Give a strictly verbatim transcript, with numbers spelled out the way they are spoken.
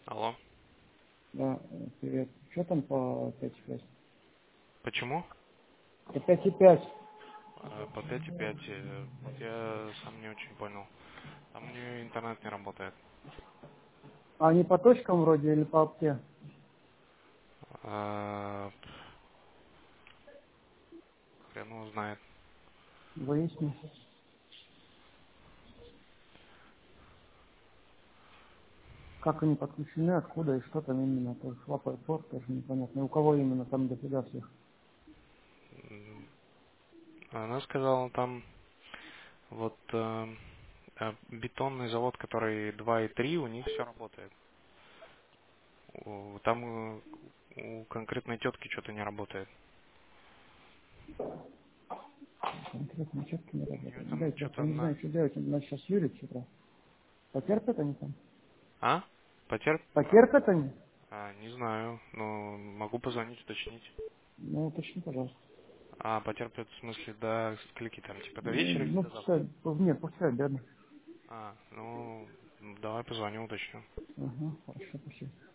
Алло. Да, э, привет. Что там по пять и пять? Почему? По пять и пять. Э, По пять и пять. э, Вот я сам не очень понял. Там у нее интернет не работает. А они по точкам вроде или по опте? Э, Хрен его знает. Выясни. Как они подключены, откуда и что там именно. То есть лапает порт, тоже непонятно. И у кого именно там дофига всех. М, Она сказала, там вот э, э, бетонный завод, который два и три, у них все работает. У- Там э, у конкретной тетки что-то не работает. Конкретно четко не У нее работает. Ну, там дай просто что-то не знаю, на... что делать. Нас сейчас юрит с утра. Потерпят они там? А? Потерп... а, Потерпят они? а, не знаю. Ну, могу позвонить, уточнить. Ну, уточни, пожалуйста. А, потерпят в смысле до скольки там, типа до Ну, вечера или ну, до завтра? пускай, нет, пускай, бедно. А, ну, давай позвоню, уточню. Ага, хорошо, спасибо.